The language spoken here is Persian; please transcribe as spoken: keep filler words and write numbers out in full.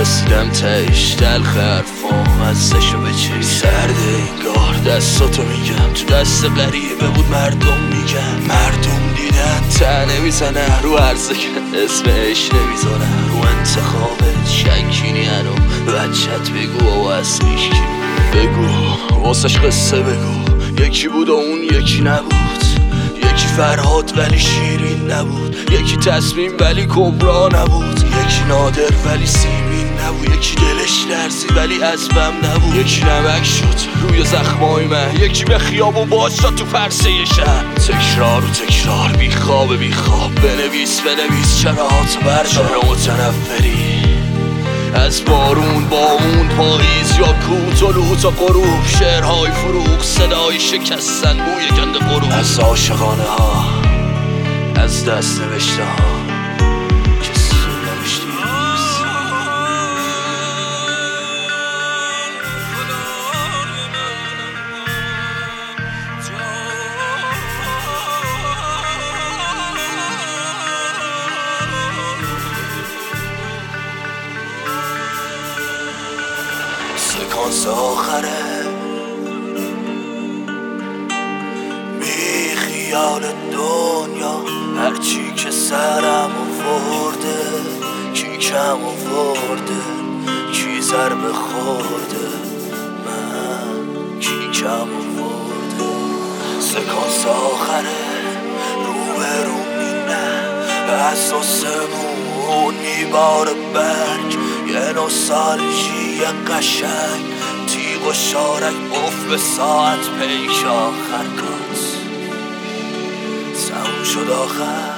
رسیدم تهش تلخ حرفام ازشو بچی سرد انگار دستاتو میگم تو دست غریبه بود مردم میگن مردم دیدن ته نمیزنه رو عرضکن اسم عشق نمیزنه رو انتخابت شکینی هنو بچت بگو و از میشکی بگو واسش قصه بگو یکی بود و اون یکی نبود یکی فرهاد ولی شیرین نبود یکی تصمیم ولی کبرا نبود یکی نادر ولی سیمین نبود یکی دلش لرزی ولی عزبم نبود یکی نمک شد روی زخمای من یکی به خیابون باز شد تو پرسه شهر تکرار و تکرار بی خواب بی خواب بنویس بنویس چرا هاتو بردار چرا متنفری از بارون با اون پاییز یا کو طلوع تا غروب شعرهای فروغ صدای شکستن بوی گند غروب از عاشقانه ها از دست نوشته ها که سو نوشتی سکانس آخره بی خیال دنیا هرچی که سرم آورده کی کم آورده کی ضربه خورده من کی کم آورده سکانس آخره رو به رو مینه از آسمون میباره برگ یه نوستالژی قشنگ تیغ و شارک اف به ساعت پیش آخر کات تموم شد آخر